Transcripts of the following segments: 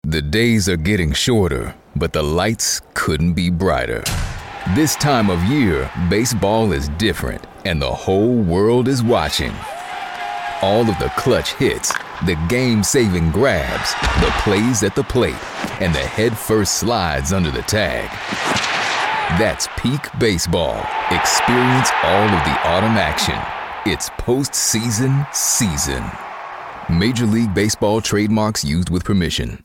The days are getting shorter, but the lights couldn't be brighter. This time of year, baseball is different, and the whole world is watching. All of the clutch hits, the game-saving grabs, the plays at the plate, and the head-first slides under the tag. That's peak baseball. Experience all of the autumn action. It's postseason season. Major League Baseball trademarks used with permission.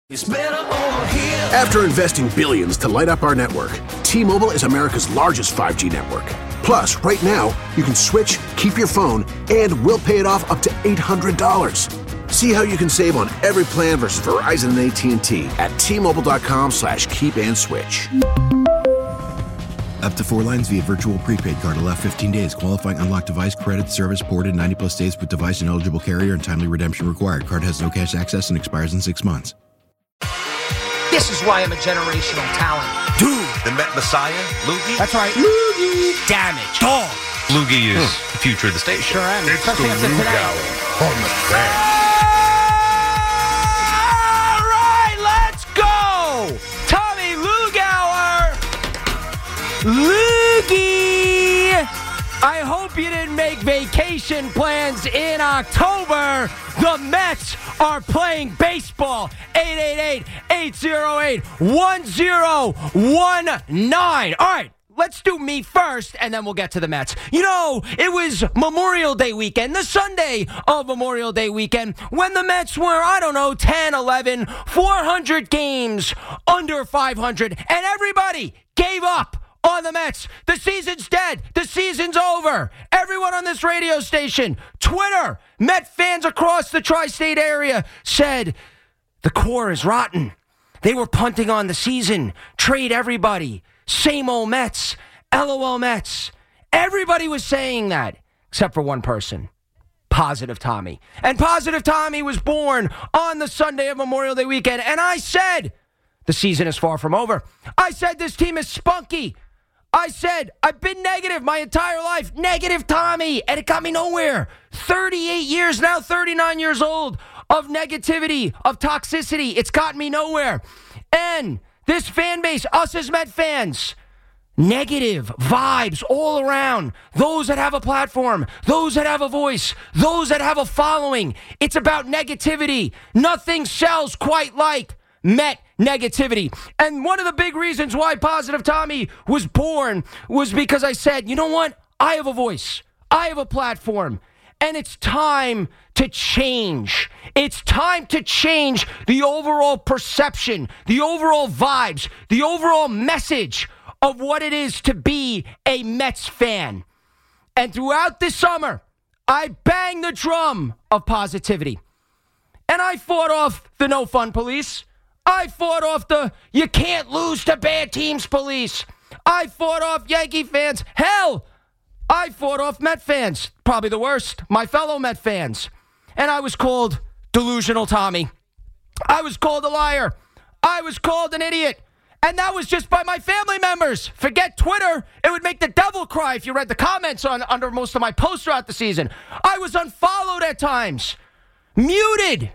After investing billions to light up our network, T-Mobile is America's largest 5G network. Plus, right now, you can switch, keep your phone, and we'll pay it off up to $800. See how you can save on every plan versus Verizon and AT&T at T-Mobile.com/keep-and-switch. Up to 4 lines via virtual prepaid card. Allow 15 days. Qualifying unlocked device credit service ported 90-plus days with device and eligible carrier and timely redemption required. Card has no cash access and expires in 6 months. This is why I'm a generational talent. Dude, the Met Messiah, Loogie. That's right. Loogie. Damage. Dog. Loogie is the future of the station. Sure am. It's the Loogie Hour on the fan. All right, let's go. Tommy Lugauer. Loogie. I hope you didn't make vacation plans in October. The Mets are playing baseball. 888-808-1019. All right, let's do me first, and then we'll get to the Mets. You know, it was Memorial Day weekend, the Sunday of Memorial Day weekend, when the Mets were, 10, 11, 400 games under 500, and everybody gave up on the Mets. The season's dead. The season's over. Everyone on this radio station, Twitter, Met fans across the tri-state area said the core is rotten. They were punting on the season. Trade everybody. Same old Mets. LOL Mets. Everybody was saying that, except for one person. Positive Tommy. And Positive Tommy was born on the Sunday of Memorial Day weekend. And I said, the season is far from over. I said, this team is spunky. I said, I've been negative my entire life. Negative Tommy. And it got me nowhere. 38 years now, 39 years old of negativity, of toxicity. It's gotten me nowhere. And this fan base, us as Met fans, negative vibes all around. Those that have a platform, those that have a voice, those that have a following. It's about negativity. Nothing sells quite like Met negativity. And one of the big reasons why Positive Tommy was born was because I said, you know what? I have a voice. I have a platform. And it's time to change. It's time to change the overall perception, the overall vibes, the overall message of what it is to be a Mets fan. And throughout this summer, I banged the drum of positivity. And I fought off the no fun police. I fought off the you can't lose to bad teams police. I fought off Yankee fans. Hell, I fought off Met fans. Probably the worst. My fellow Met fans. And I was called delusional Tommy. I was called a liar. I was called an idiot. And that was just by my family members. Forget Twitter. It would make the devil cry if you read the comments under most of my posts throughout the season. I was unfollowed at times. Muted.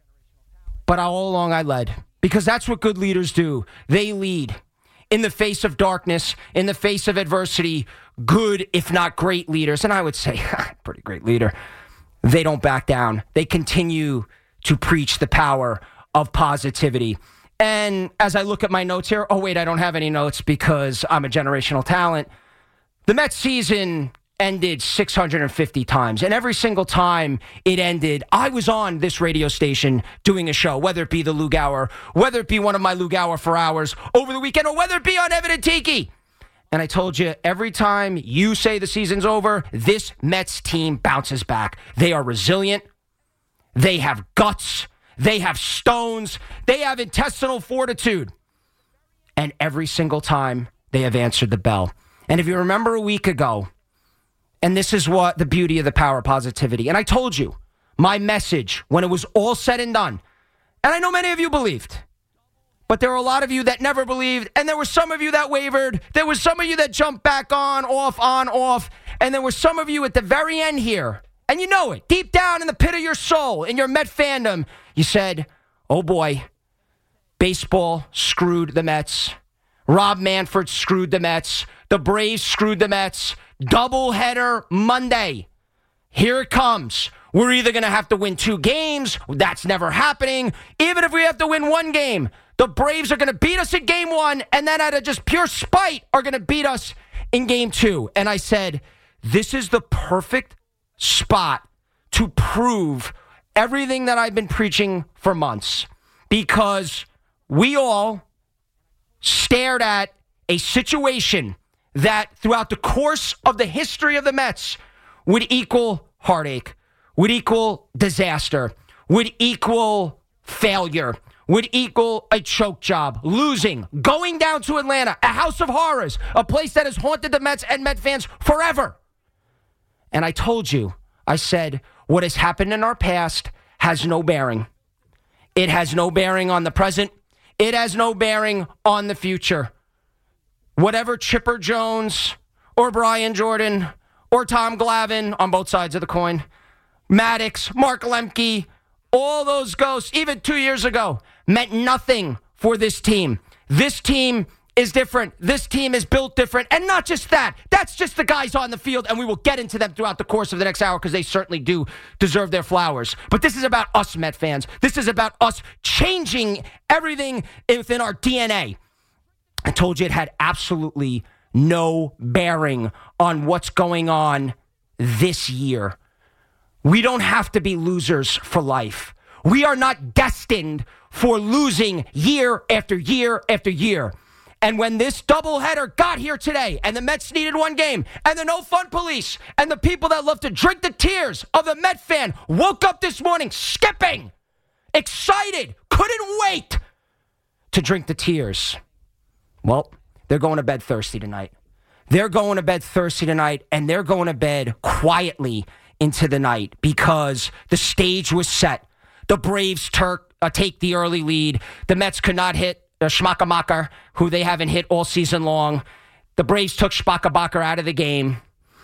But all along I led. Because that's what good leaders do. They lead. In the face of darkness, in the face of adversity, good, if not great leaders, and I would say, pretty great leader, they don't back down. They continue to preach the power of positivity. And as I look at my notes here, oh wait, I don't have any notes because I'm a generational talent. The Mets season ended 650 times. And every single time it ended, I was on this radio station doing a show, whether it be the Lug Hour, whether it be one of my Lug Hour for hours over the weekend, or whether it be on Evan and Tiki. And I told you, every time you say the season's over, this Mets team bounces back. They are resilient. They have guts. They have stones. They have intestinal fortitude. And every single time, they have answered the bell. And if you remember a week ago, and this is what the beauty of the power of positivity. And I told you, my message, when it was all said and done, and I know many of you believed, but there were a lot of you that never believed, and there were some of you that wavered. There was some of you that jumped back on, off, and there were some of you at the very end here, and you know it, deep down in the pit of your soul, in your Met fandom, you said, oh boy, Baseball screwed the Mets. Rob Manfred screwed the Mets. The Braves screwed the Mets. Doubleheader Monday. Here it comes. We're either going to have to win 2 games. That's never happening. Even if we have to win 1 game, the Braves are going to beat us in game 1, and then out of just pure spite are going to beat us in game 2. And I said, this is the perfect spot to prove everything that I've been preaching for months. Because we all stared at a situation that throughout the course of the history of the Mets would equal heartache, would equal disaster, would equal failure, would equal a choke job, losing, going down to Atlanta, a house of horrors, a place that has haunted the Mets and Met fans forever. And I told you, I said, what has happened in our past has no bearing. It has no bearing on the present. It has no bearing on the future. Whatever Chipper Jones or Brian Jordan or Tom Glavine on both sides of the coin, Maddox, Mark Lemke, all those ghosts, even 2 years ago, meant nothing for this team. This team is different. This team is built different. And not just that. That's just the guys on the field, and we will get into them throughout the course of the next hour because they certainly do deserve their flowers. But this is about us, Met fans. This is about us changing everything within our DNA. I told you it had absolutely no bearing on what's going on this year. We don't have to be losers for life. We are not destined for losing year after year after year. And when this doubleheader got here today, and the Mets needed 1 game, and the no-fun police, and the people that love to drink the tears of the Met fan woke up this morning skipping, excited, couldn't wait to drink the tears. Well, they're going to bed thirsty tonight. They're going to bed thirsty tonight, and they're going to bed quietly into the night because the stage was set. The Braves take the early lead. The Mets could not hit Schmackamacher, who they haven't hit all season long. The Braves took Schmackamacher out of the game.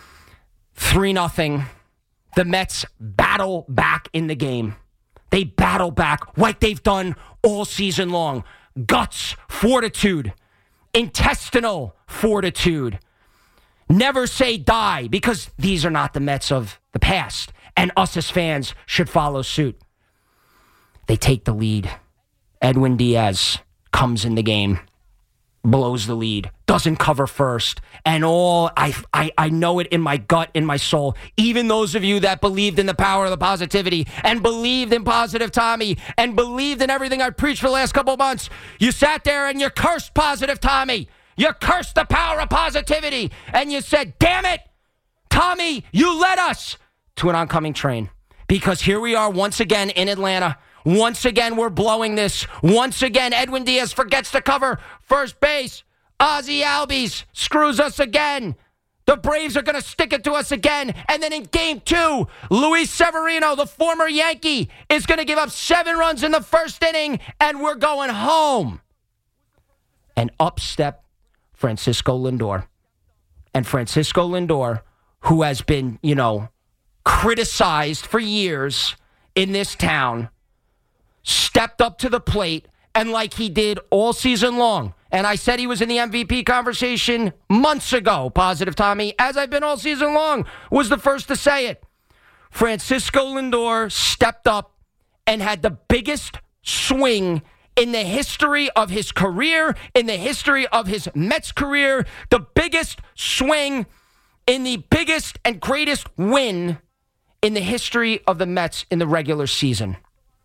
3-0. The Mets battle back in the game. They battle back like they've done all season long. Guts, fortitude, intestinal fortitude. Never say die, because these are not the Mets of the past, and us as fans should follow suit. They take the lead. Edwin Diaz comes in the game, blows the lead, doesn't cover first, and I know it in my gut, in my soul. Even those of you that believed in the power of the positivity and believed in Positive Tommy and believed in everything I preached for the last couple of months, you sat there and you cursed Positive Tommy. You cursed the power of positivity, and you said, damn it, Tommy, you led us to an oncoming train. Because here we are once again in Atlanta. Once again, we're blowing this. Once again, Edwin Diaz forgets to cover first base. Ozzie Albies screws us again. The Braves are going to stick it to us again. And then in game 2, Luis Severino, the former Yankee, is going to give up 7 runs in the first inning, and we're going home. And up step Francisco Lindor. And Francisco Lindor, who has been, criticized for years in this town, stepped up to the plate, and like he did all season long, and I said he was in the MVP conversation months ago, Positive Tommy, as I've been all season long, was the first to say it. Francisco Lindor stepped up and had the biggest swing in the history of his career, in the history of his Mets career, the biggest swing in the biggest and greatest win in the history of the Mets in the regular season.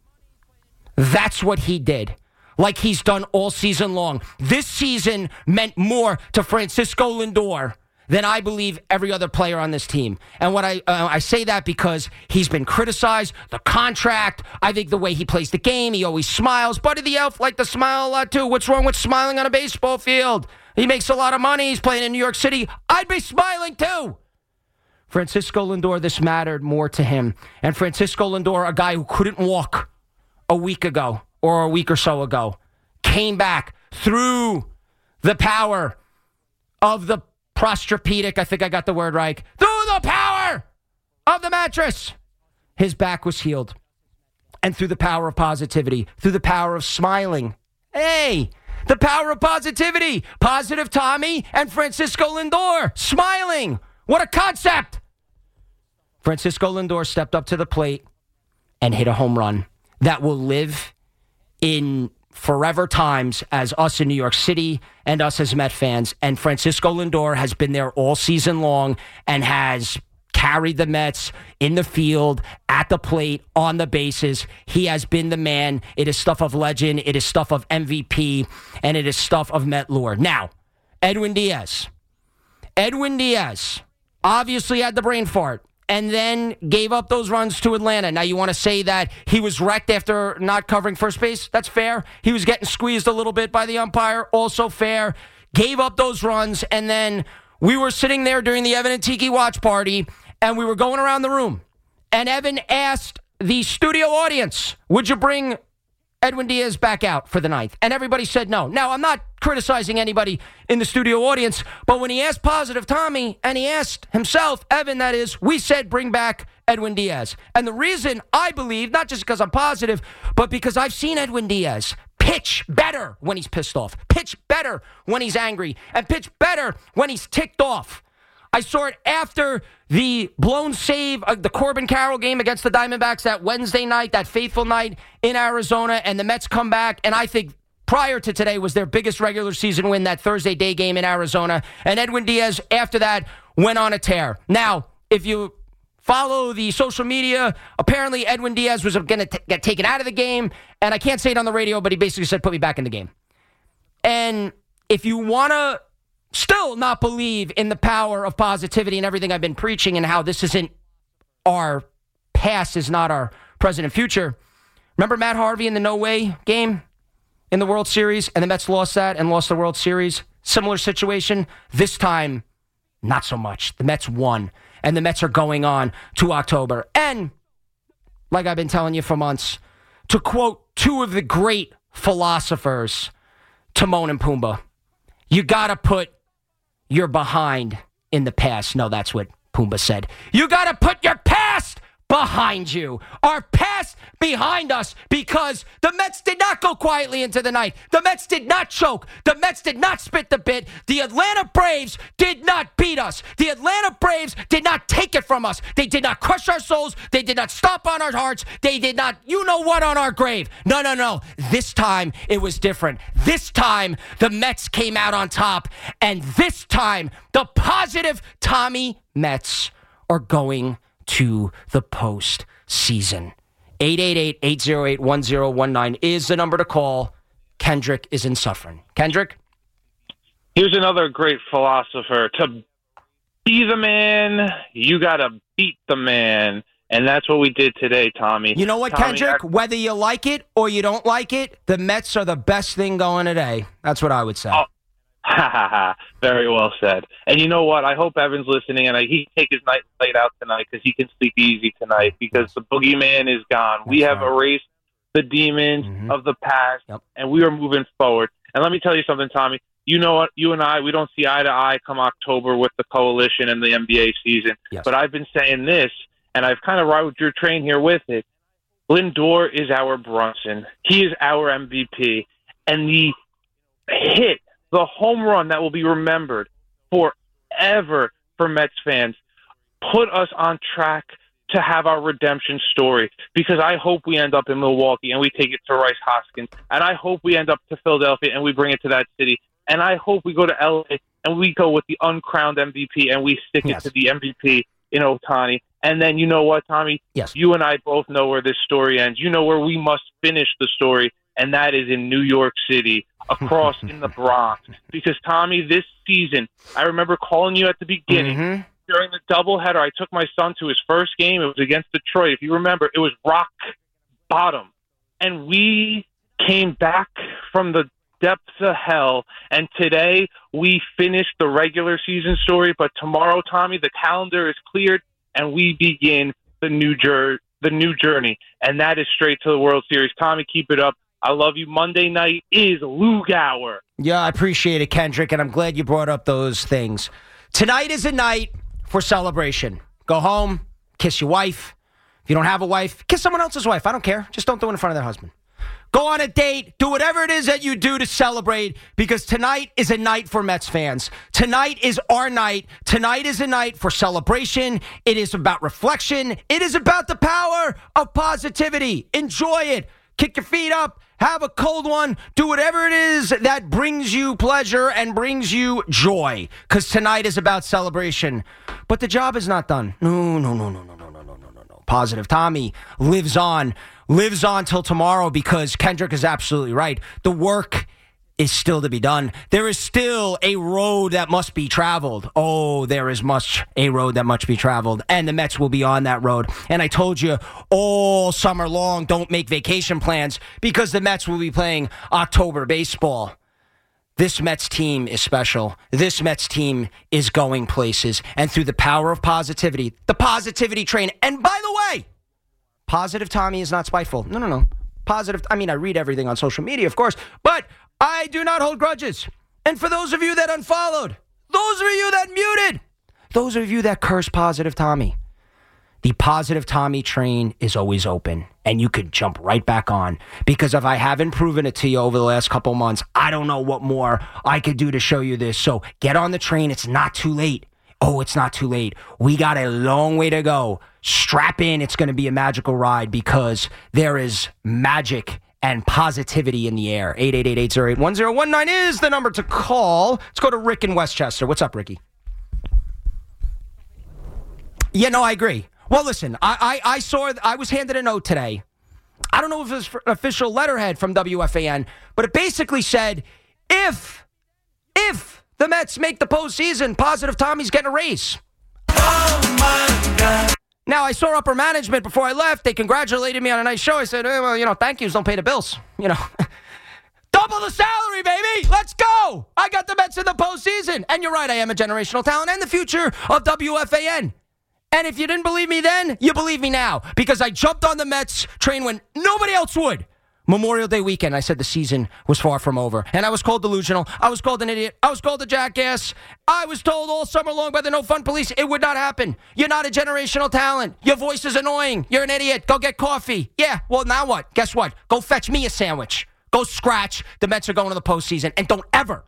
That's what he did, like he's done all season long. This season meant more to Francisco Lindor than I believe every other player on this team. And what I say that because he's been criticized, the contract, I think the way he plays the game, he always smiles. Buddy the Elf liked to smile a lot too. What's wrong with smiling on a baseball field? He makes a lot of money. He's playing in New York City. I'd be smiling too. Francisco Lindor, this mattered more to him. And Francisco Lindor, a guy who couldn't walk a week ago or a week or so ago, came back through the power of the prostropedic, I think I got the word right, through the power of the mattress. His back was healed. And through the power of positivity, through the power of smiling Hey, the power of positivity. Positive Tommy and Francisco Lindor smiling. What a concept. Francisco Lindor stepped up to the plate and hit a home run that will live in forever times as us in New York City and us as Met fans. And Francisco Lindor has been there all season long and has carried the Mets in the field, at the plate, on the bases. He has been the man. It is stuff of legend. It is stuff of MVP. And it is stuff of Met lore. Now, Edwin Diaz. Edwin Diaz obviously had the brain fart and then gave up those runs to Atlanta. Now, you want to say that he was wrecked after not covering first base? That's fair. He was getting squeezed a little bit by the umpire. Also fair. Gave up those runs, and then we were sitting there during the Evan and Tiki watch party, and we were going around the room. And Evan asked the studio audience, would you bring Edwin Diaz back out for the ninth? And everybody said no. Now, I'm not criticizing anybody in the studio audience, but when he asked Positive Tommy, and he asked himself, Evan, that is, we said bring back Edwin Diaz. And the reason I believe, not just because I'm positive, but because I've seen Edwin Diaz pitch better when he's pissed off, pitch better when he's angry, and pitch better when he's ticked off. I saw it after the blown save of the Corbin Carroll game against the Diamondbacks that Wednesday night, that fateful night in Arizona, and the Mets come back, and I think prior to today was their biggest regular season win, that Thursday day game in Arizona, and Edwin Diaz, after that, went on a tear. Now, if you follow the social media, apparently Edwin Diaz was going to get taken out of the game, and I can't say it on the radio, but he basically said, put me back in the game. And if you want to still not believe in the power of positivity and everything I've been preaching and how this isn't our past, is not our present and future. Remember Matt Harvey in the no way game in the World Series, and the Mets lost that and lost the World Series? Similar situation. This time, not so much. The Mets won, and the Mets are going on to October. And like I've been telling you for months, to quote two of the great philosophers, Timon and Pumbaa, you got to put your behind in the past. No, that's what Pumbaa said. You got to put your past behind you. Our past behind us, because the Mets did not go quietly into the night. The Mets did not choke. The Mets did not spit the bit. The Atlanta Braves did not beat us. The Atlanta Braves did not take it from us. They did not crush our souls. They did not stomp on our hearts. They did not, you know what, on our grave. No. This time it was different. This time the Mets came out on top. And this time the Positive Tommy Mets are going to the postseason. 888-808-1019 is the number to call. Kendrick is in Suffern. Kendrick? Here's another great philosopher. To be the man, you got to beat the man. And that's what we did today, Tommy. You know what, Tommy, Kendrick? Whether you like it or you don't like it, the Mets are the best thing going today. That's what I would say. Very well said. And you know what? I hope Evan's listening, and he take his night late out tonight because he can sleep easy tonight because the boogeyman is gone. We have erased the demons of the past, and we are moving forward. And let me tell you something, Tommy. You know what? You and I, we don't see eye to eye come October with the coalition and the NBA season. Yes. But I've been saying this, and I've kind of rode your train here with it. Lindor is our Brunson. He is our MVP. And the hit, the home run that will be remembered forever for Mets fans, put us on track to have our redemption story, because I hope we end up in Milwaukee and we take it to Rice Hoskins, and I hope we end up to Philadelphia and we bring it to that city, and I hope we go to LA and we go with the uncrowned MVP and we stick it to the MVP in Ohtani. And then you know what, Tommy? Yes. You and I both know where this story ends. You know where we must finish the story, and that is in New York City, across in the Bronx. Because, Tommy, this season, I remember calling you at the beginning. During the doubleheader, I took my son to his first game. It was against Detroit. If you remember, it was rock bottom. And we came back from the depths of hell, and today we finished the regular season story. But tomorrow, Tommy, the calendar is cleared, and we begin the new journey, and that is straight to the World Series. Tommy, keep it up. I love you. Monday night is Lug Hour. Yeah, I appreciate it, Kendrick, and I'm glad you brought up those things. Tonight is a night for celebration. Go home, kiss your wife. If you don't have a wife, kiss someone else's wife. I don't care. Just don't do it in front of their husband. go on a date, do whatever it is that you do to celebrate, because tonight is a night for Mets fans. Tonight is our night. Tonight is a night for celebration. It is about reflection. It is about the power of positivity. Enjoy it. Kick your feet up. Have a cold one. Do whatever it is that brings you pleasure and brings you joy, because tonight is about celebration. But the job is not done. No. Positive Tommy lives on till tomorrow, because Kendrick is absolutely right. The work is still to be done. There is still a road that must be traveled. Oh, there is a road that must be traveled, and the Mets will be on that road. And I told you all summer long, don't make vacation plans, because the Mets will be playing October baseball. This Mets team is special. This Mets team is going places. And through the power of positivity, the positivity train. And by the way, Positive Tommy is not spiteful. No. Positive. I mean, I read everything on social media, of course, but I do not hold grudges. And for those of you that unfollowed, those of you that muted, those of you that curse Positive Tommy, the Positive Tommy train is always open, and you could jump right back on, because if I haven't proven it to you over the last couple months, I don't know what more I could do to show you this. So get on the train. It's not too late. Oh, it's not too late. We got a long way to go. Strap in. It's going to be a magical ride, because there is magic and positivity in the air. 888-808-1019 is the number to call. Let's go to Rick in Westchester. What's up, Ricky? Yeah, no, I agree. Well, listen, I saw, I was handed a note today. I don't know if it was an official letterhead from WFAN, but it basically said, if the Mets make the postseason, Positive Tommy's getting a raise. Oh, my God. Now, I saw upper management before I left. They congratulated me on a nice show. I said, well, thank yous don't pay the bills. Double the salary, baby. Let's go. I got the Mets in the postseason. And you're right, I am a generational talent and the future of WFAN. And if you didn't believe me then, you believe me now, because I jumped on the Mets train when nobody else would. Memorial Day weekend, I said the season was far from over. And I was called delusional. I was called an idiot. I was called a jackass. I was told all summer long by the No Fun Police it would not happen. You're not a generational talent. Your voice is annoying. You're an idiot. Go get coffee. Yeah, well, now what? Guess what? Go fetch me a sandwich. Go scratch. The Mets are going to the postseason. And don't ever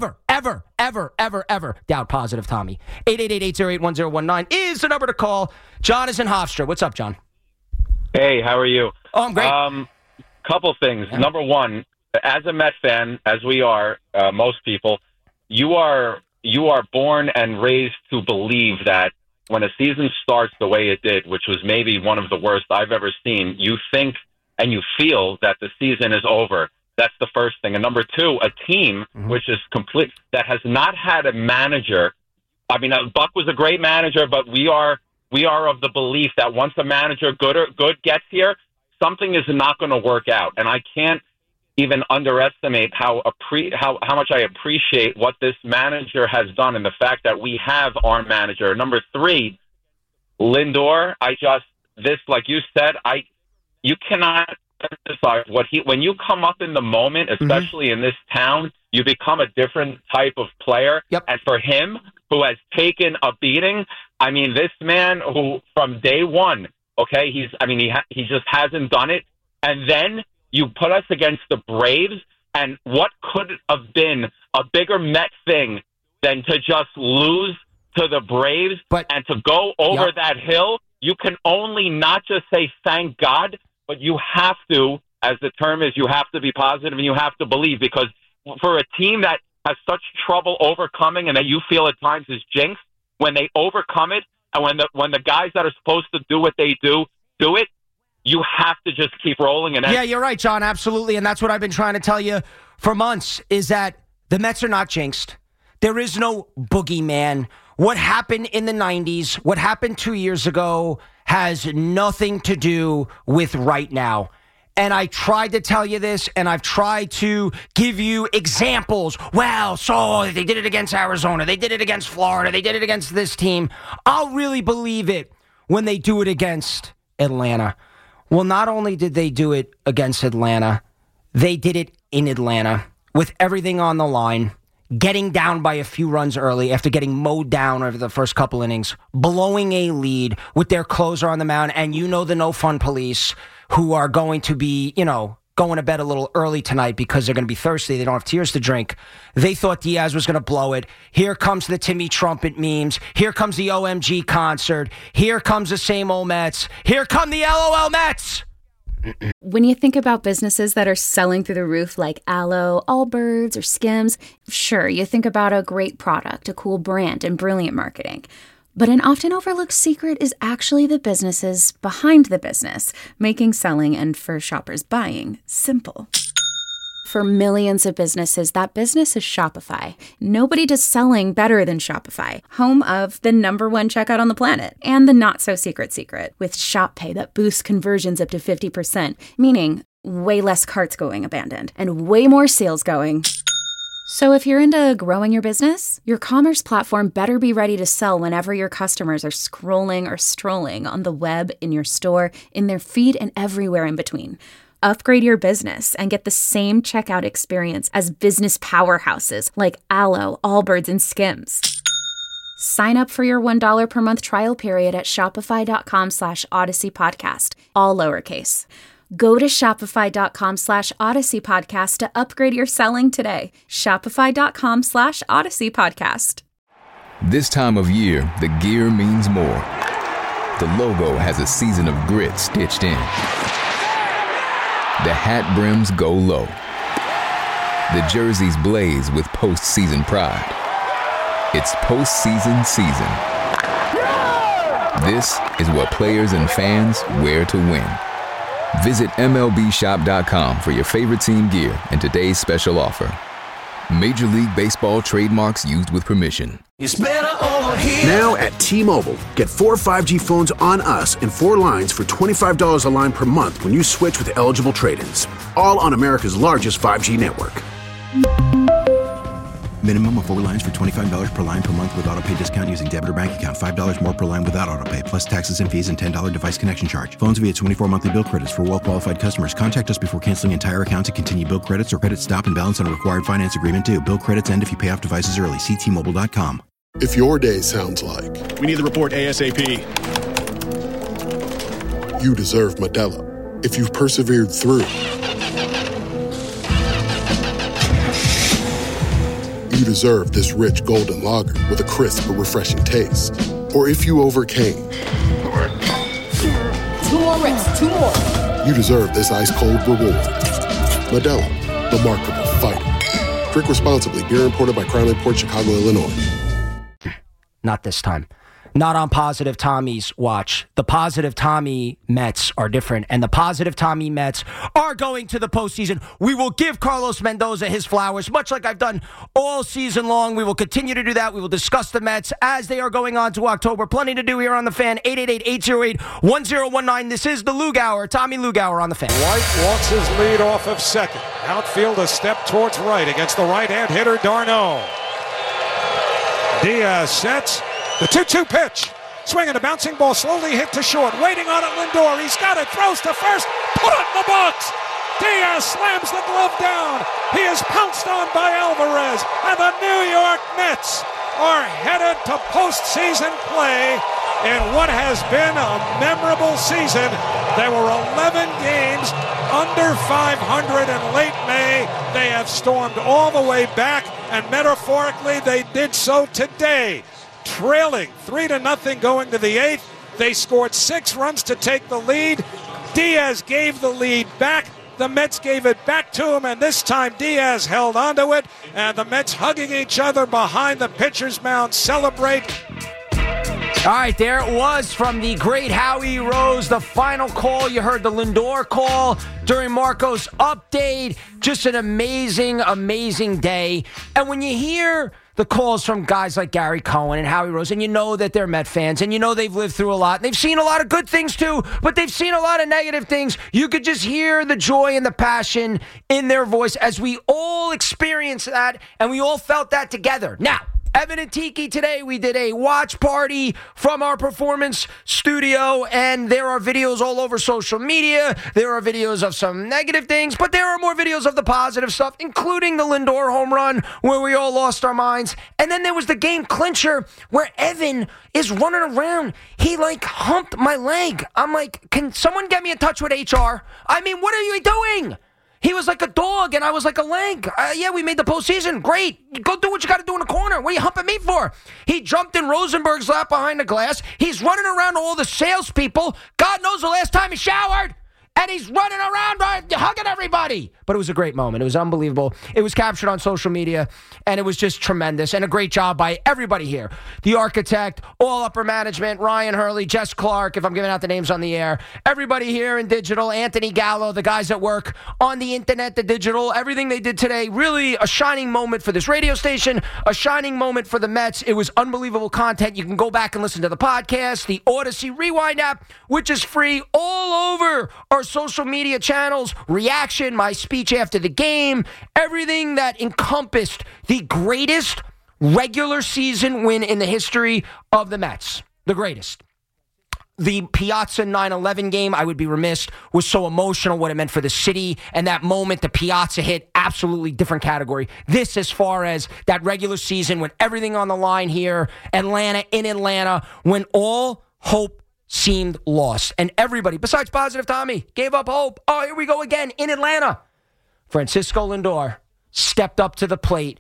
doubt Positive Tommy. 888-808-1019 is the number to call. John is in Hofstra. What's up, John? Hey, how are you? Oh, I'm great. Couple things. Yeah. Number one, as a Met fan, as we are, most people, you are born and raised to believe that when a season starts the way it did, which was maybe one of the worst I've ever seen, you think and you feel that the season is over. That's the first thing. And number two, a team which is complete, that has not had a manager. I mean, Buck was a great manager, but we are of the belief that once a manager good gets here, something is not going to work out. And I can't even underestimate how much I appreciate what this manager has done, and the fact that we have our manager. Number three, Lindor. Like you said, you cannot emphasize when you come up in the moment, especially in this town, you become a different type of player. Yep. And for him, who has taken a beating, I mean, this man who from day one, okay, he just hasn't done it. And then you put us against the Braves, and what could have been a bigger Met thing than to just lose to the Braves and to go over that hill? You can only not just say thank God, but you have to, as the term is, you have to be positive and you have to believe, because for a team that has such trouble overcoming and that you feel at times is jinxed, when they overcome it, and when the guys that are supposed to do what they do it, you have to just keep rolling. And yeah, you're right, John, absolutely. And that's what I've been trying to tell you for months, is that the Mets are not jinxed. There is no boogeyman. What happened in the 90s, what happened 2 years ago, has nothing to do with right now. And I tried to tell you this, and I've tried to give you examples. Well, so they did it against Arizona. They did it against Florida. They did it against this team. I'll really believe it when they do it against Atlanta. Well, not only did they do it against Atlanta, they did it in Atlanta with everything on the line, getting down by a few runs early after getting mowed down over the first couple innings, blowing a lead with their closer on the mound, and the No Fun Police, who are going to be, going to bed a little early tonight because they're going to be thirsty. They don't have tears to drink. They thought Diaz was going to blow it. Here comes the Timmy Trumpet memes. Here comes the OMG concert. Here comes the same old Mets. Here come the LOL Mets. When you think about businesses that are selling through the roof like Aloe, Allbirds, or Skims, sure, you think about a great product, a cool brand, and brilliant marketing. But an often overlooked secret is actually the businesses behind the business, making selling and for shoppers buying simple. For millions of businesses, that business is Shopify. Nobody does selling better than Shopify, home of the #1 checkout on the planet and the not-so-secret secret with Shop Pay that boosts conversions up to 50%, meaning way less carts going abandoned and way more sales going. So if you're into growing your business, your commerce platform better be ready to sell whenever your customers are scrolling or strolling on the web, in your store, in their feed, and everywhere in between. Upgrade your business and get the same checkout experience as business powerhouses like Aloe, Allbirds, and Skims. Sign up for your $1 per month trial period at shopify.com/Odyssey Podcast, all lowercase. Go to shopify.com/Odyssey Podcast to upgrade your selling today. Shopify.com/Odyssey Podcast. This time of year, the gear means more. The logo has a season of grit stitched in. The hat brims go low. The jerseys blaze with postseason pride. It's postseason season. This is what players and fans wear to win. Visit MLBshop.com for your favorite team gear and today's special offer. Major League Baseball trademarks used with permission. It's better over here. Now at T-Mobile, get 4 5G phones on us and 4 lines for $25 a line per month when you switch with eligible trade-ins. All on America's largest 5G network. Minimum of 4 lines for $25 per line per month with autopay discount using debit or bank account. $5 more per line without autopay, plus taxes and fees and $10 device connection charge. Phones via 24 monthly bill credits for well-qualified customers. Contact us before canceling entire account to continue bill credits or credit stop and balance on a required finance agreement due. Bill credits end if you pay off devices early. See T-Mobile.com. If your day sounds like, we need the report ASAP, you deserve Modelo. If you've persevered through, you deserve this rich golden lager with a crisp but refreshing taste. Or if you overcame. 2 more reps, 2 more. You deserve this ice-cold reward. Modelo, the Remarkable Fighter. Drink responsibly. Beer imported by Crown Imports, Chicago, Illinois. Not this time. Not on Positive Tommy's watch. The Positive Tommy Mets are different, and the Positive Tommy Mets are going to the postseason. We will give Carlos Mendoza his flowers, much like I've done all season long. We will continue to do that. We will discuss the Mets as they are going on to October. Plenty to do here on The Fan. 888-808-1019. This is the Lugauer, Tommy Lugauer on The Fan. White walks his lead off of second. Outfield a step towards right against the right-hand hitter, d'Arnaud. Diaz sets. The 2-2 pitch. Swinging a bouncing ball, slowly hit to short. Waiting on it, Lindor. He's got it. Throws to first. Put it in the box. Diaz slams the glove down. He is pounced on by Alvarez. And the New York Mets are headed to postseason play in what has been a memorable season. There were 11 games under 500 in late May. They have stormed all the way back, and metaphorically, they did so today. Trailing 3-0 going to the 8th. They scored 6 runs to take the lead. Diaz gave the lead back. The Mets gave it back to him, and this time Diaz held onto it. And the Mets hugging each other behind the pitcher's mound celebrate. All right, there it was from the great Howie Rose, the final call. You heard the Lindor call during Marco's update. Just an amazing, amazing day. And when you hear the calls from guys like Gary Cohen and Howie Rose, and you know that they're Met fans, and you know they've lived through a lot, and they've seen a lot of good things too, but they've seen a lot of negative things. You could just hear the joy and the passion in their voice as we all experienced that, and we all felt that together. Now, Evan and Tiki, today we did a watch party from our performance studio, and there are videos all over social media. There are videos of some negative things, but there are more videos of the positive stuff, including the Lindor home run where we all lost our minds. And then there was the game clincher where Evan is running around. He humped my leg. I'm like, can someone get me in touch with HR? I mean, what are you doing? He was like a dog, and I was like a leg. Yeah, we made the postseason. Great. Go do what you got to do in the corner. What are you humping me for? He jumped in Rosenberg's lap behind the glass. He's running around to all the salespeople. God knows the last time he showered. And he's running around hugging everybody. But it was a great moment. It was unbelievable. It was captured on social media, and it was just tremendous. And a great job by everybody here. The architect, all upper management, Ryan Hurley, Jess Clark, if I'm giving out the names on the air. Everybody here in digital, Anthony Gallo, the guys that work on the internet, the digital, everything they did today. Really a shining moment for this radio station, a shining moment for the Mets. It was unbelievable content. You can go back and listen to the podcast, the Odyssey Rewind app, which is free all over our social media channels, reaction, my speech after the game, everything that encompassed the greatest regular season win in the history of the Mets. The greatest. The Piazza 9/11 game, I would be remiss, was so emotional, what it meant for the city. And that moment, the Piazza hit, absolutely different category. This, as far as that regular season, when everything on the line here, Atlanta, in Atlanta, when all hope seemed lost. And everybody, besides Positive Tommy, gave up hope. Oh, here we go again in Atlanta. Francisco Lindor stepped up to the plate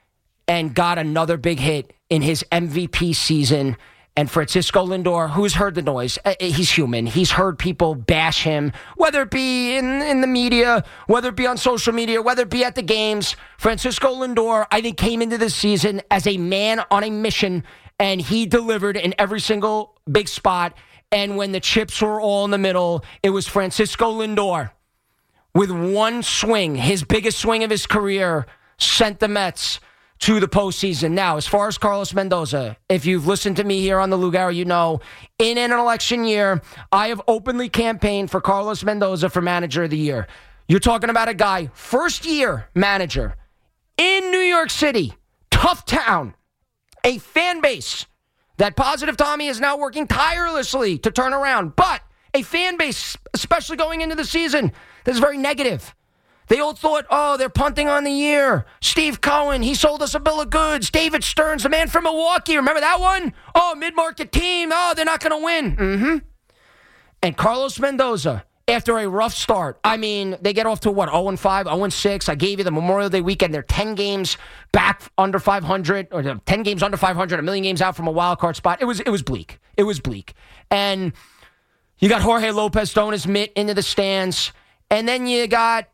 and got another big hit in his MVP season. And Francisco Lindor, who's heard the noise, he's human. He's heard people bash him, whether it be in the media, whether it be on social media, whether it be at the games. Francisco Lindor, I think, came into this season as a man on a mission, and he delivered in every single big spot. And when the chips were all in the middle, it was Francisco Lindor with one swing, his biggest swing of his career, sent the Mets to the postseason. Now, as far as Carlos Mendoza, if you've listened to me here on the Lugaro, you know, in an election year, I have openly campaigned for Carlos Mendoza for Manager of the Year. You're talking about a guy, first-year manager in New York City, tough town, a fan base that Positive Tommy is now working tirelessly to turn around. But a fan base, especially going into the season, that is very negative. They all thought, oh, they're punting on the year. Steve Cohen, he sold us a bill of goods. David Stearns, the man from Milwaukee, remember that one? Oh, mid-market team. Oh, they're not going to win. Mm-hmm. And Carlos Mendoza, after a rough start, I mean, they get off to what, 0-5, 0-6. I gave you the Memorial Day weekend. They're 10 games back under 500, or 10 games under 500, a million games out from a wild card spot. It was bleak. It was bleak. And you got Jorge Lopez throwing his mitt into the stands. And then you got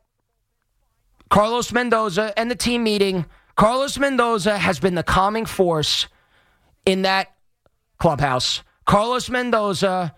Carlos Mendoza and the team meeting. Carlos Mendoza has been the calming force in that clubhouse. Carlos Mendoza,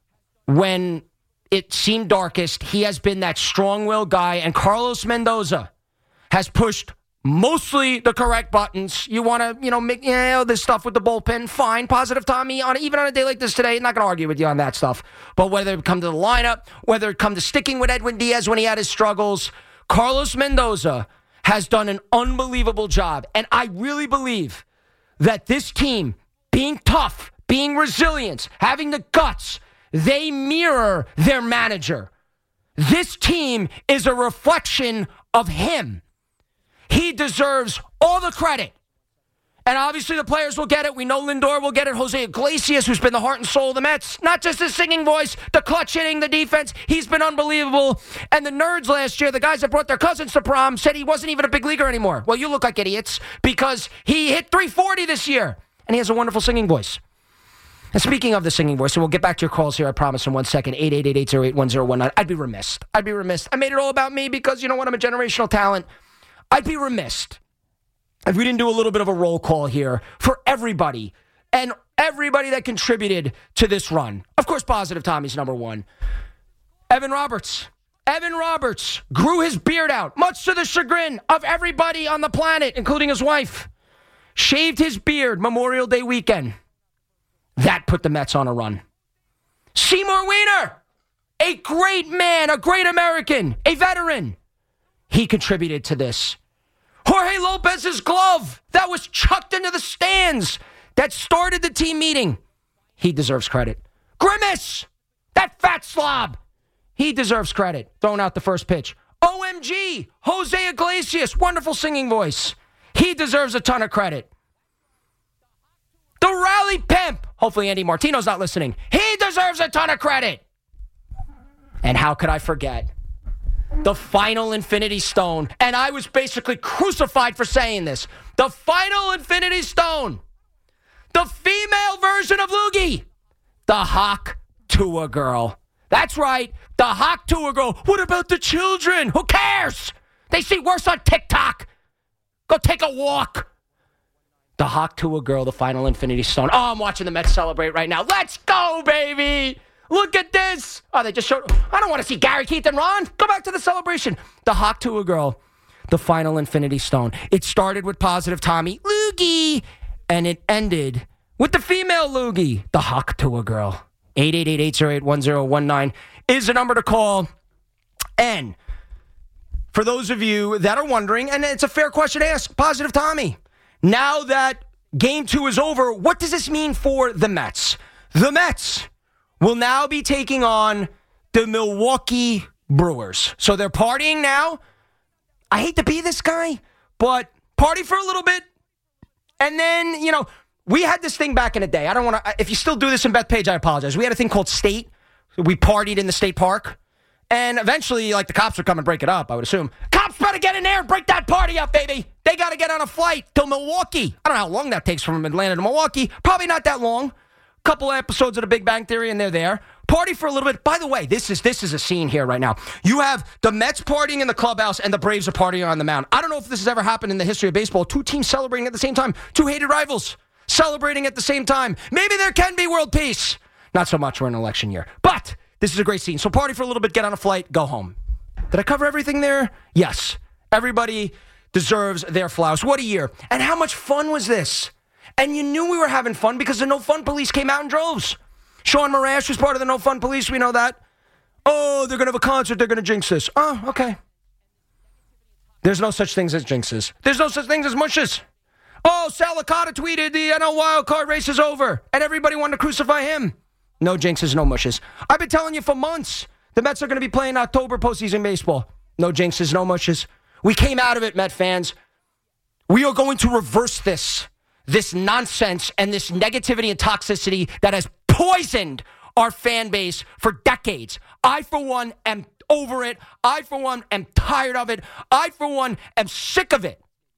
when it seemed darkest, he has been that strong-willed guy, and Carlos Mendoza has pushed mostly the correct buttons. You want to, make this stuff with the bullpen, fine. Positive Tommy, even on a day like this today, not going to argue with you on that stuff. But whether it come to the lineup, whether it come to sticking with Edwin Diaz when he had his struggles, Carlos Mendoza has done an unbelievable job. And I really believe that this team, being tough, being resilient, having the guts, they mirror their manager. This team is a reflection of him. He deserves all the credit. And obviously the players will get it. We know Lindor will get it. Jose Iglesias, who's been the heart and soul of the Mets. Not just his singing voice, the clutch hitting, the defense. He's been unbelievable. And the nerds last year, the guys that brought their cousins to prom, said he wasn't even a big leaguer anymore. Well, you look like idiots because he hit 340 this year. And he has a wonderful singing voice. And speaking of the singing voice, and we'll get back to your calls here, I promise, in 1 second, 888-808-1019. I'd be remiss. I made it all about me because, you know what, I'm a generational talent. I'd be remiss if we didn't do a little bit of a roll call here for everybody and everybody that contributed to this run. Of course, Positive Tommy's number one. Evan Roberts. Evan Roberts grew his beard out, much to the chagrin of everybody on the planet, including his wife. Shaved his beard Memorial Day weekend. That put the Mets on a run. Seymour Wiener, a great man, a great American, a veteran. He contributed to this. Jorge Lopez's glove that was chucked into the stands that started the team meeting. He deserves credit. Grimace, that fat slob. He deserves credit. Throwing out the first pitch. OMG, Jose Iglesias, wonderful singing voice. He deserves a ton of credit. The rally pimp. Hopefully Andy Martino's not listening. He deserves a ton of credit. And how could I forget The final Infinity Stone. And I was basically crucified for saying this. The final Infinity Stone. The female version of Loogie. The Hawk Tuah girl. That's right. The Hawk Tuah girl. What about the children? Who cares? They see worse on TikTok. Go take a walk. The Hawk Tuah girl, the final Infinity Stone. Oh, I'm watching the Mets celebrate right now. Let's go, baby. Look at this. Oh, they just showed. I don't want to see Gary, Keith, and Ron. Go back to the celebration. The Hawk Tuah girl, the final Infinity Stone. It started with Positive Tommy, Loogie, and it ended with the female Loogie, the Hawk Tuah girl. 888-808-1019 is the number to call. And for those of you that are wondering, and it's a fair question to ask, Positive Tommy, now that Game 2 is over, what does this mean for the Mets? The Mets will now be taking on the Milwaukee Brewers. So they're partying now. I hate to be this guy, but party for a little bit. And then, we had this thing back in the day. I don't want to, if you still do this in Bethpage, I apologize. We had a thing called State. We partied in the state park. And eventually, the cops would come and break it up, I would assume. Cops better get in there and break that party up, baby. They got to get on a flight till Milwaukee. I don't know how long that takes from Atlanta to Milwaukee. Probably not that long. Couple episodes of The Big Bang Theory, and they're there. Party for a little bit. By the way, this is a scene here right now. You have the Mets partying in the clubhouse, and the Braves are partying on the mound. I don't know if this has ever happened in the history of baseball. Two teams celebrating at the same time. Two hated rivals celebrating at the same time. Maybe there can be world peace. Not so much. We're in an election year. But this is a great scene. So party for a little bit, get on a flight, go home. Did I cover everything there? Yes. Everybody deserves their flowers. What a year. And how much fun was this? And you knew we were having fun because the No Fun Police came out in droves. Sean Marash was part of the No Fun Police. We know that. Oh, they're going to have a concert. They're going to jinx this. Oh, okay. There's no such things as jinxes. There's no such things as mushes. Oh, Sal Licata tweeted the NL wild card race is over, and everybody wanted to crucify him. No jinxes, no mushes. I've been telling you for months, the Mets are going to be playing October postseason baseball. No jinxes, no mushes. We came out of it, Met fans. We are going to reverse this nonsense and this negativity and toxicity that has poisoned our fan base for decades. I, for one, am over it. I, for one, am tired of it. I, for one, am sick of it.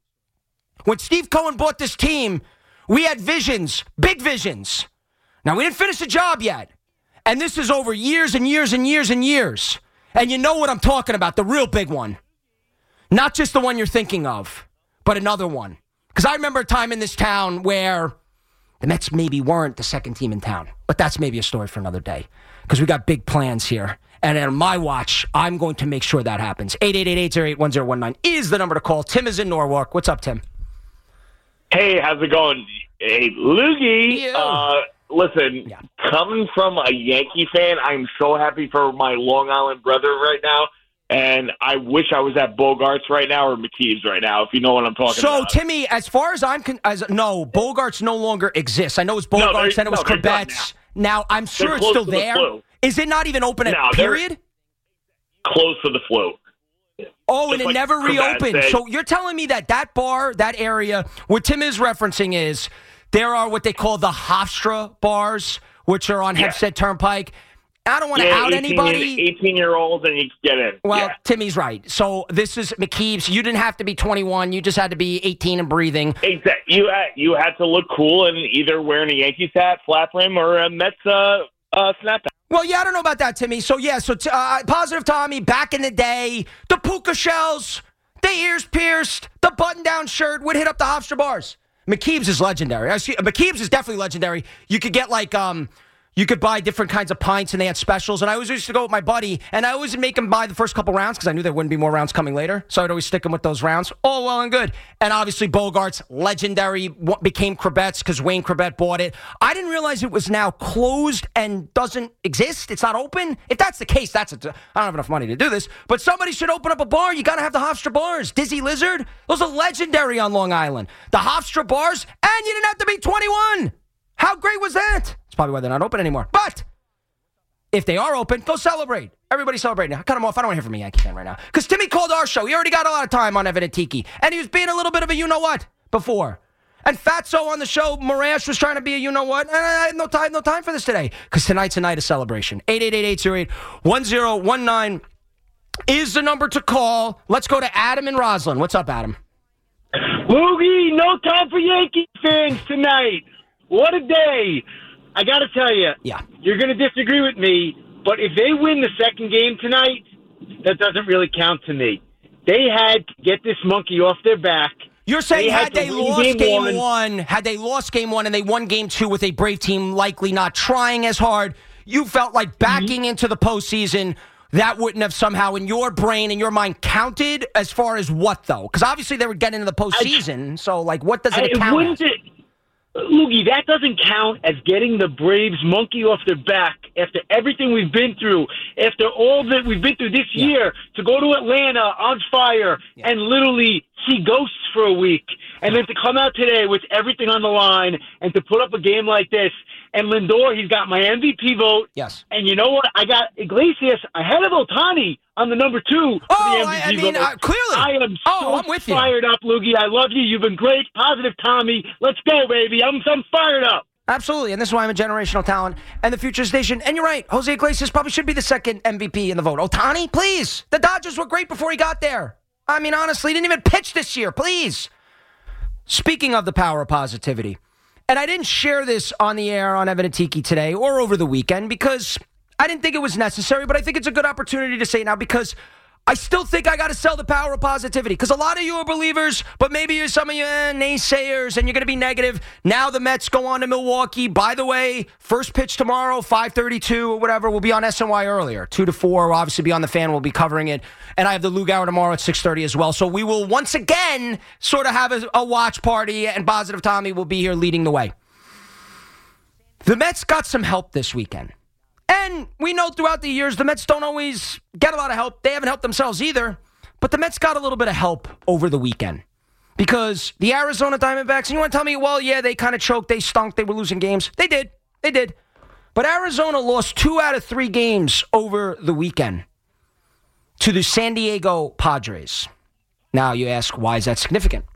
When Steve Cohen bought this team, we had visions, big visions. Now, we didn't finish the job yet. And this is over years and years and years and years. And you know what I'm talking about, the real big one. Not just the one you're thinking of, but another one. Because I remember a time in this town where the Mets maybe weren't the second team in town. But that's maybe a story for another day. Because we got big plans here. And on my watch, I'm going to make sure that happens. 888-808-1019 is the number to call. Tim is in Norwalk. What's up, Tim? Hey, how's it going? Hey, Loogie. Listen, coming from a Yankee fan, I'm so happy for my Long Island brother right now. And I wish I was at Bogarts right now or McKeeves right now, if you know what I'm talking about. So, Timmy, as far as I'm no, Bogarts no longer exists. I know it's Bogarts, and it was Krebets. Now, I'm sure it's still there. Is it not even open at period? Close to the flu. Oh, and it never reopened. So you're telling me that bar, that area, what Tim is referencing is there are what they call the Hofstra bars, which are on Hempstead Turnpike. I don't want to out anybody. 18-year-olds and you get in. Well, Timmy's right. So this is McKeeves. You didn't have to be 21. You just had to be 18 and breathing. Exactly. You had to look cool and either wearing a Yankees hat, flat brim, or a Mets snap. Well, yeah, I don't know about that, Timmy. So, yeah, Positive Tommy, back in the day, the puka shells, the ears pierced, the button-down shirt would hit up the Hofstra bars. McKeeves is legendary. McKeeves is definitely legendary. You could get, you could buy different kinds of pints, and they had specials. And I always used to go with my buddy, and I always make him buy the first couple rounds because I knew there wouldn't be more rounds coming later. So I'd always stick him with those rounds. All well and good. And obviously, Bogarts, legendary, became Krebets because Wayne Krebet bought it. I didn't realize it was now closed and doesn't exist. It's not open. If that's the case, I don't have enough money to do this. But somebody should open up a bar. You got to have the Hofstra bars. Dizzy Lizard, those are legendary on Long Island. The Hofstra bars, and you didn't have to be 21. How great was that? That's probably why they're not open anymore. But if they are open, go celebrate. Everybody celebrate now. Cut them off. I don't want to hear from a Yankee fan right now. Because Timmy called our show. He already got a lot of time on Evan and Tiki. And he was being a little bit of a you-know-what before. And Fatso on the show, Marash was trying to be a you-know-what. And I had no time for this today. Because tonight's a night of celebration. 888-808-1019 is the number to call. Let's go to Adam in Roslyn. What's up, Adam? Loogie, no time for Yankee fans tonight. What a day. I got to tell you, you're going to disagree with me, but if they win the second game tonight, that doesn't really count to me. They had to get this monkey off their back. You're saying had they lost game one and they won game two with a Brave team likely not trying as hard, you felt like backing into the postseason, that wouldn't have somehow in your brain and your mind counted as far as what, though? Because obviously they would get into the postseason, so like what does it count as? Loogie, that doesn't count as getting the Braves monkey off their back after everything we've been through, after all that we've been through this year, to go to Atlanta on fire and literally see ghosts for a week, and then to come out today with everything on the line and to put up a game like this. And Lindor, he's got my MVP vote. Yes. And you know what? I got Iglesias ahead of Ohtani on the number 2 for the MVP vote. Clearly. I am I'm with you. Fired up, Loogie. I love you. You've been great. Positive Tommy. Let's go, baby. I'm fired up. Absolutely, and this is why I'm a generational talent and the future station. And you're right, Jose Iglesias probably should be the second MVP in the vote. Ohtani, please. The Dodgers were great before he got there. I mean, honestly, he didn't even pitch this year. Please. Speaking of the power of positivity, and I didn't share this on the air on Evan and Tiki today or over the weekend because I didn't think it was necessary, but I think it's a good opportunity to say it now because I still think I got to sell the power of positivity because a lot of you are believers, but maybe you're some of you naysayers and you're going to be negative. Now the Mets go on to Milwaukee. By the way, first pitch tomorrow, 5:32 or whatever. We'll be on SNY earlier, 2 to 4. We'll obviously be on the Fan. We'll be covering it. And I have the Lug Hour tomorrow at 6:30 as well. So we will once again sort of have a watch party, and Positive Tommy will be here leading the way. The Mets got some help this weekend. And we know throughout the years, the Mets don't always get a lot of help. They haven't helped themselves either. But the Mets got a little bit of help over the weekend. Because the Arizona Diamondbacks, and you want to tell me, well, yeah, they kind of choked. They stunk. They were losing games. They did. They did. But Arizona lost 2 out of 3 games over the weekend to the San Diego Padres. Now you ask, why is that significant?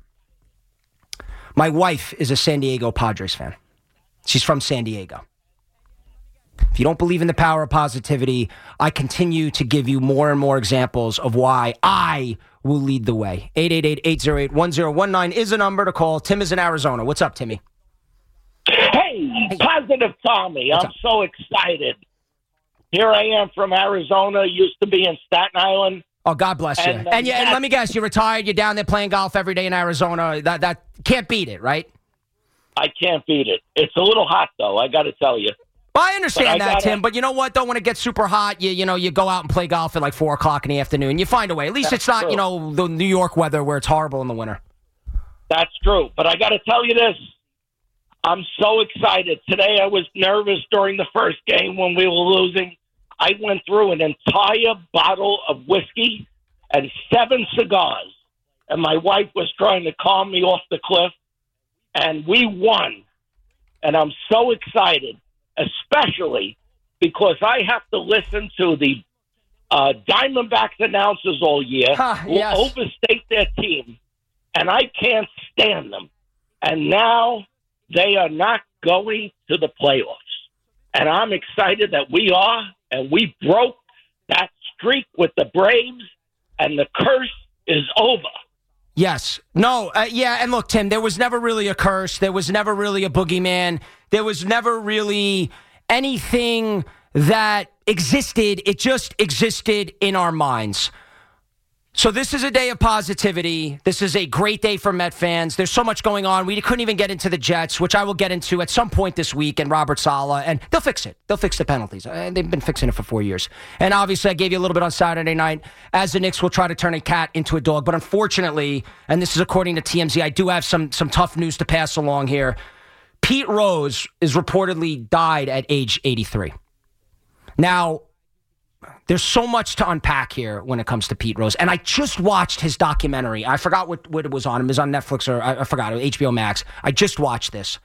My wife is a San Diego Padres fan. She's from San Diego. If you don't believe in the power of positivity, I continue to give you more and more examples of why I will lead the way. 888-808-1019 is a number to call. Tim is in Arizona. What's up, Timmy? Hey, Positive Tommy. I'm so excited. Here I am from Arizona. Used to be in Staten Island. Oh, God bless you. And let me guess, you're retired. You're down there playing golf every day in Arizona. That can't beat it, right? I can't beat it. It's a little hot, though, I got to tell you. Well, I understand that, Tim, but you know what, though? When it gets super hot, you go out and play golf at like 4 o'clock in the afternoon. You find a way. At least it's not, the New York weather where it's horrible in the winter. That's true. But I got to tell you this. I'm so excited. Today I was nervous during the first game when we were losing. I went through an entire bottle of whiskey and 7 cigars. And my wife was trying to calm me off the cliff. And we won. And I'm so excited. Especially because I have to listen to the Diamondbacks announcers all year who overstate their team, and I can't stand them. And now they are not going to the playoffs. And I'm excited that we are, and we broke that streak with the Braves, and the curse is over. Yes. No, and look, Tim, there was never really a curse. There was never really a boogeyman. There was never really anything that existed. It just existed in our minds. So this is a day of positivity. This is a great day for Met fans. There's so much going on. We couldn't even get into the Jets, which I will get into at some point this week, and Robert Saleh, and they'll fix it. They'll fix the penalties. They've been fixing it for 4 years. And obviously, I gave you a little bit on Saturday night, as the Knicks will try to turn a cat into a dog. But unfortunately, and this is according to TMZ, I do have some tough news to pass along here. Pete Rose is reportedly died at age 83. Now, there's so much to unpack here when it comes to Pete Rose. And I just watched his documentary. I forgot what it was on. It was on Netflix or I forgot, HBO Max. I just watched this.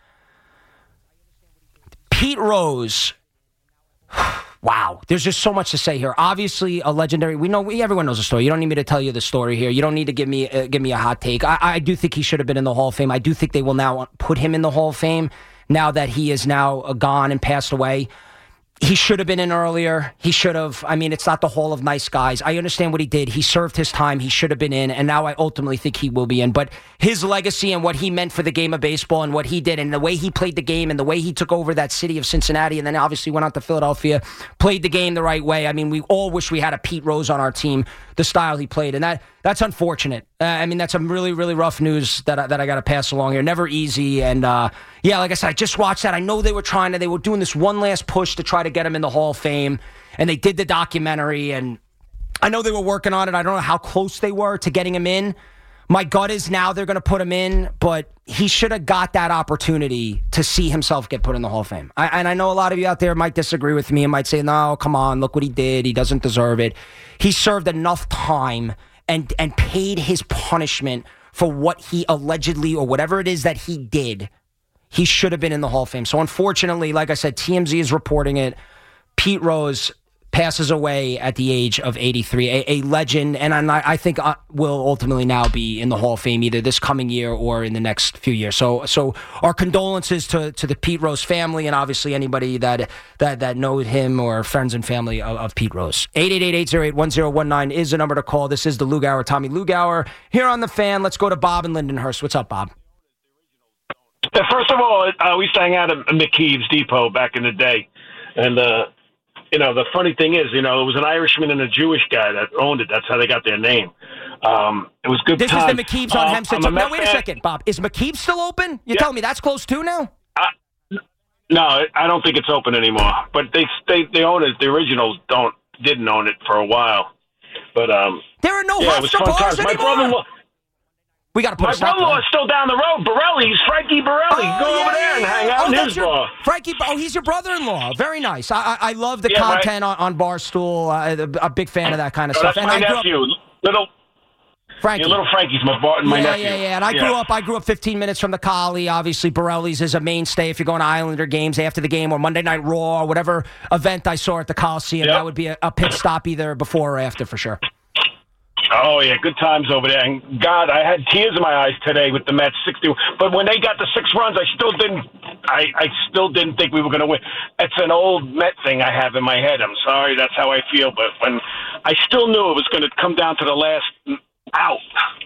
Pete Rose, wow. There's just so much to say here. Obviously, a legendary. Everyone knows the story. You don't need me to tell you the story here. You don't need to give me a hot take. I do think he should have been in the Hall of Fame. I do think they will now put him in the Hall of Fame now that he is now gone and passed away. He should have been in earlier. He should have. I mean, it's not the Hall of Nice Guys. I understand what he did. He served his time. He should have been in, and now I ultimately think he will be in. But his legacy and what he meant for the game of baseball and what he did and the way he played the game and the way he took over that city of Cincinnati and then obviously went out to Philadelphia, played the game the right way. I mean, we all wish we had a Pete Rose on our team, the style he played, and that's unfortunate. I mean, that's some really, really rough news that I got to pass along here. Never easy, and yeah, like I said, I just watched that. I know they were doing this one last push to try to get him in the Hall of Fame, and they did the documentary, and I know they were working on it. I don't know how close they were to getting him in. My gut is now they're going to put him in, but he should have got that opportunity to see himself get put in the Hall of Fame. And I know a lot of you out there might disagree with me and might say, no, come on, look what he did. He doesn't deserve it. He served enough time and paid his punishment for what he allegedly or whatever it is that he did. He should have been in the Hall of Fame. So unfortunately, like I said, TMZ is reporting it. Pete Rose passes away at the age of 83, a legend, and I think will ultimately now be in the Hall of Fame either this coming year or in the next few years. So our condolences to the Pete Rose family and obviously anybody that know him or friends and family of Pete Rose. 888-808-1019 is the number to call. This is the Lugauer, Tommy Lugauer, here on The Fan. Let's go to Bob in Lindenhurst. What's up, Bob? First of all, we used to hang out at McKeeves Depot back in the day, and the funny thing is, it was an Irishman and a Jewish guy that owned it. That's how they got their name. It was good. This time. is the McKeeves on Hempstead. Now, wait a second, Bob. Is McKeeves still open? You're telling me that's close too now? No, I don't think it's open anymore. But they own it. The originals didn't own it for a while. But there are no lobster bars anymore. We got to put my brother-in-law is still down the road. Borelli's, Frankie Borelli. Go over there and hang out in his bar. Frankie, he's your brother-in-law. Very nice. I love the content on Barstool. A big fan of that kind of stuff. That's my nephew, little Frankie. Little Frankie's my nephew. Yeah. And I grew up 15 minutes from the Collie. Obviously, Borelli's is a mainstay if you're going to Islander games after the game or Monday Night Raw or whatever event I saw at the Coliseum. That would be a pit stop either before or after for sure. Oh, yeah, good times over there. And, God, I had tears in my eyes today with the Mets 60. But when they got the 6 runs, I still didn't think we were going to win. It's an old Met thing I have in my head. I'm sorry, that's how I feel. But when I still knew it was going to come down to the last out.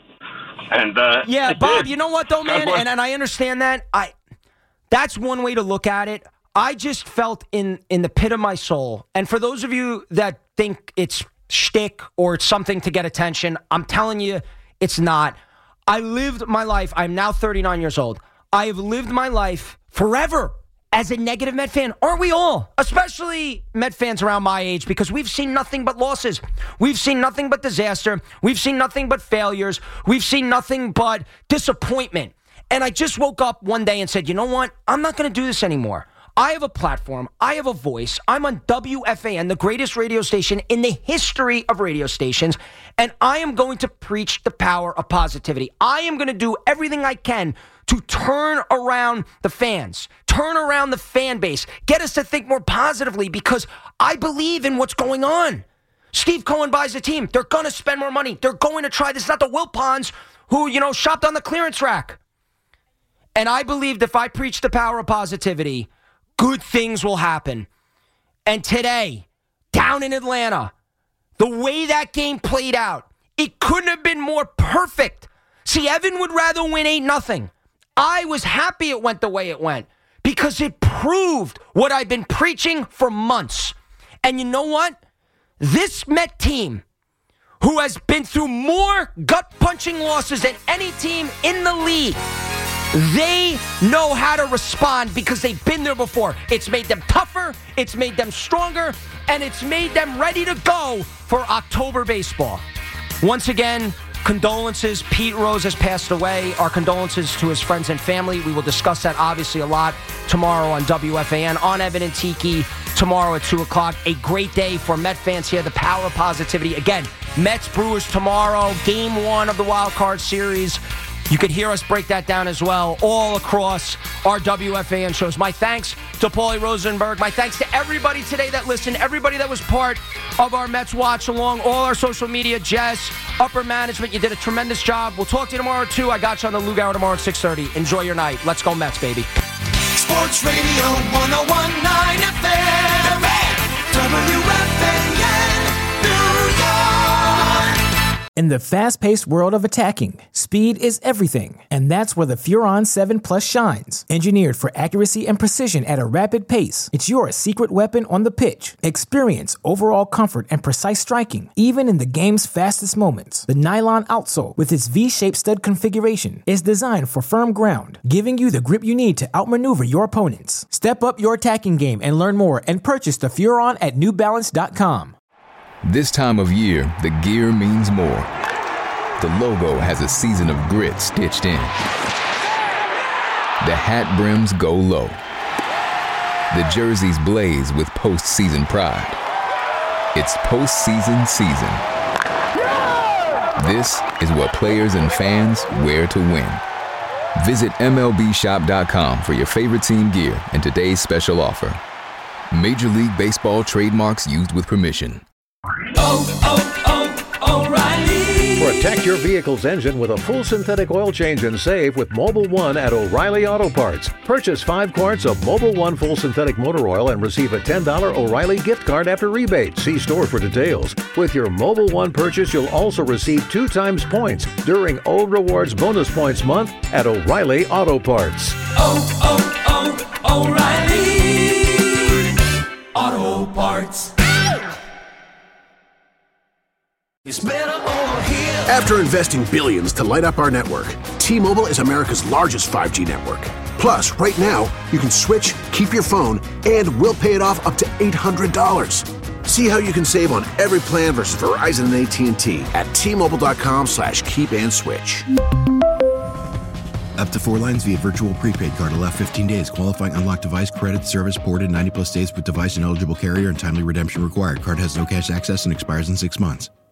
And yeah, Bob, did. You know what, though, man? And I understand that. That's one way to look at it. I just felt in the pit of my soul. And for those of you that think it's shtick or it's something to get attention, I'm telling you, it's not. I lived my life. I'm now 39 years old. I have lived my life forever as a negative Met fan. Aren't we all? Especially Met fans around my age, because we've seen nothing but losses. We've seen nothing but disaster. We've seen nothing but failures. We've seen nothing but disappointment. And I just woke up one day and said, you know what? I'm not going to do this anymore. I have a platform. I have a voice. I'm on WFAN, the greatest radio station in the history of radio stations, and I am going to preach the power of positivity. I am going to do everything I can to turn around the fans, turn around the fan base, get us to think more positively, because I believe in what's going on. Steve Cohen buys a team. They're going to spend more money. They're going to try. This is not the Wilpons who, shopped on the clearance rack. And I believed if I preach the power of positivity, good things will happen. And today, down in Atlanta, the way that game played out, it couldn't have been more perfect. See, Evan would rather win 8-0. I was happy it went the way it went because it proved what I've been preaching for months. And you know what? This Met team, who has been through more gut-punching losses than any team in the league, they know how to respond because they've been there before. It's made them tougher, it's made them stronger, and it's made them ready to go for October baseball. Once again, condolences. Pete Rose has passed away. Our condolences to his friends and family. We will discuss that obviously a lot tomorrow on WFAN, on Evan and Tiki, tomorrow at 2 o'clock. A great day for Met fans here. The power of positivity. Again, Mets Brewers tomorrow, Game 1 of the Wild Card Series. You could hear us break that down as well all across our WFAN shows. My thanks to Paulie Rosenberg. My thanks to everybody today that listened, everybody that was part of our Mets Watch Along, all our social media, Jess, upper management. You did a tremendous job. We'll talk to you tomorrow, too. I got you on the Lugauer tomorrow at 6:30. Enjoy your night. Let's go Mets, baby. Sports Radio 101.9 FM. In the fast-paced world of attacking, speed is everything, and that's where the Furon 7 Plus shines. Engineered for accuracy and precision at a rapid pace, it's your secret weapon on the pitch. Experience overall comfort and precise striking, even in the game's fastest moments. The nylon outsole, with its V-shaped stud configuration, is designed for firm ground, giving you the grip you need to outmaneuver your opponents. Step up your attacking game and learn more and purchase the Furon at NewBalance.com. This time of year, the gear means more. The logo has a season of grit stitched in. The hat brims go low. The jerseys blaze with postseason pride. It's postseason season. This is what players and fans wear to win. Visit MLBshop.com for your favorite team gear and today's special offer. Major League Baseball trademarks used with permission. O'Reilly. Protect your vehicle's engine with a full synthetic oil change and save with Mobil 1 at O'Reilly Auto Parts. Purchase 5 quarts of Mobil 1 full synthetic motor oil and receive a $10 O'Reilly gift card after rebate. See store for details. With your Mobil 1 purchase, you'll also receive 2 times points during O Rewards Bonus Points Month at O'Reilly Auto Parts. O'Reilly Auto Parts. It's better over here. After investing billions to light up our network, T-Mobile is America's largest 5G network. Plus, right now, you can switch, keep your phone, and we'll pay it off up to $800. See how you can save on every plan versus Verizon and AT&T at T-Mobile.com/keep-and-switch. Up to 4 lines via virtual prepaid card. Allow 15 days. Qualifying unlocked device credit service ported 90 plus days with device and eligible carrier and timely redemption required. Card has no cash access and expires in 6 months.